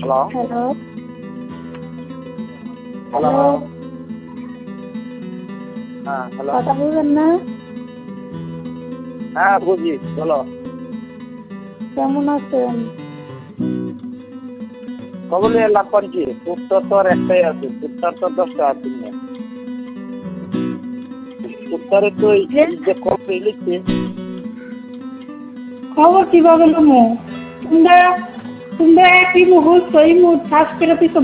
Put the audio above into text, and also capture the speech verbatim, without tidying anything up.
Hello hello hello hello হ্যাঁ hello কথা বলবেন না? হ্যাঁ বুঝি বলো। কেমন আছেন? কবলে লাভ করছি উত্তর তো আর একটাই আছে, উত্তর তো দশটা আছে না। উত্তরে তো এই যে যে কবে লিখছে খবর কিভাবে নেবো? তোমরা তোমরা একই মুহূর্ত এই মুহূর্ত শ্বাস করে পিছু